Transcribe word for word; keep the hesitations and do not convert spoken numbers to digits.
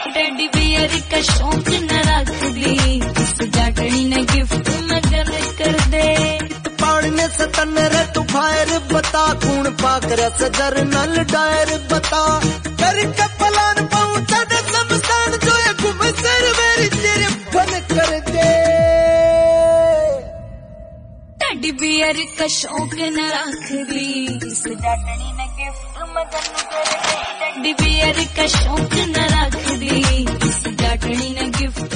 Teddy bear का शौक न रख दी, इस जाटनी ने गिफ्ट में गन कर दे। पाड़ने से तन रे तू फायर बता, कूण पाक रस जरनल डायर बता, करके पलान पहुंचा दे शमशान, जो ये घूम सर मेरी तेरे फन कर दे। टेडी बियर का शौक न रख दी, इस जाटनी ने गिफ्ट में गन कर दे। टेडी बियर का शौक न रख दी, इस जाटनी ने गिफ्ट